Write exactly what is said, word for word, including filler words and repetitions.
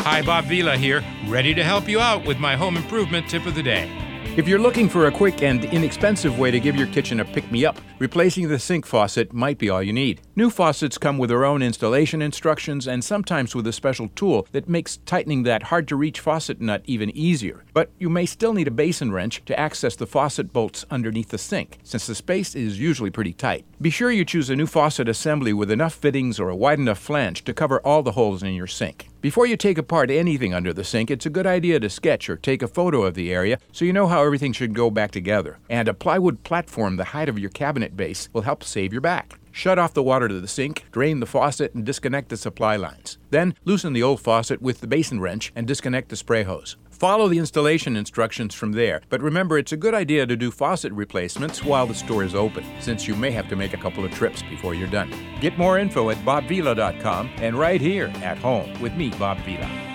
Hi, Bob Vila here, ready to help you out with my home improvement tip of the day. If you're looking for a quick and inexpensive way to give your kitchen a pick-me-up, replacing the sink faucet might be all you need. New faucets come with their own installation instructions and sometimes with a special tool that makes tightening that hard-to-reach faucet nut even easier. But you may still need a basin wrench to access the faucet bolts underneath the sink, since the space is usually pretty tight. Be sure you choose a new faucet assembly with enough fittings or a wide enough flange to cover all the holes in your sink. Before you take apart anything under the sink, it's a good idea to sketch or take a photo of the area so you know how everything should go back together. And a plywood platform the height of your cabinet base will help save your back. Shut off the water to the sink, drain the faucet, and disconnect the supply lines. Then, loosen the old faucet with the basin wrench and disconnect the spray hose. Follow the installation instructions from there, but remember it's a good idea to do faucet replacements while the store is open, since you may have to make a couple of trips before you're done. Get more info at bob vila dot com and right here at home with me, Bob Vila.